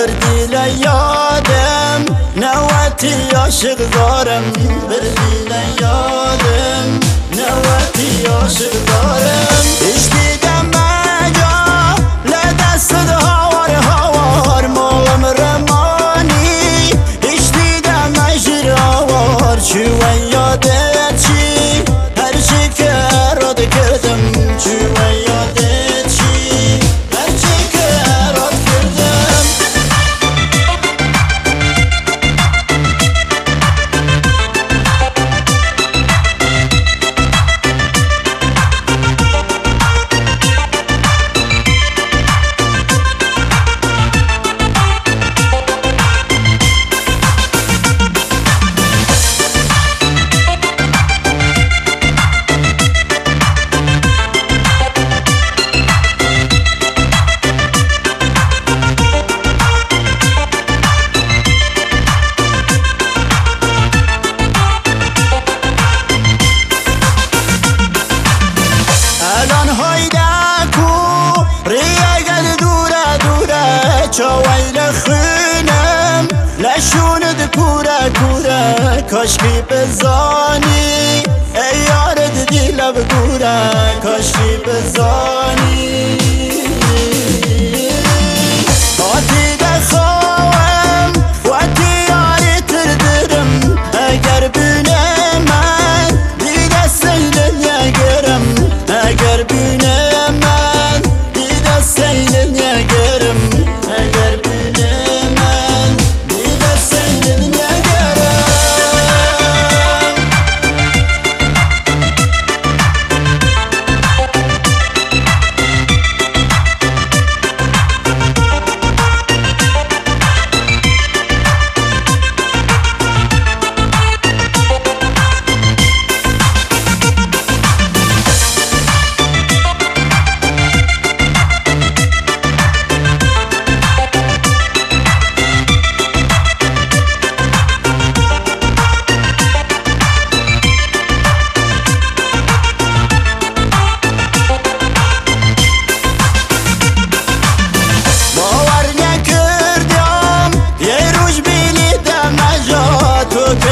بردی لیادم نواتی عاشق دارم بردی لیادم نواتی عاشق دارم ایش دیدم مجا لدست هوار مالم رمانی ایش دیدم مجر آوار چی و یادت چی هر چی که راد کردم چی و یادت چی هر چی که راد کردم چاویل خونم لشوند کورا کاشکی بزانی ای یارد دیلم گورا کاشکی بزانی آتی دخواهم واتی یاری تردرم اگر بینه من دیده سیلن یگرم اگر بینه من دیده سیلن یگرم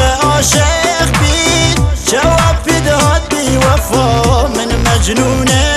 عاشق بید جواب داد بی وفا من مجنونه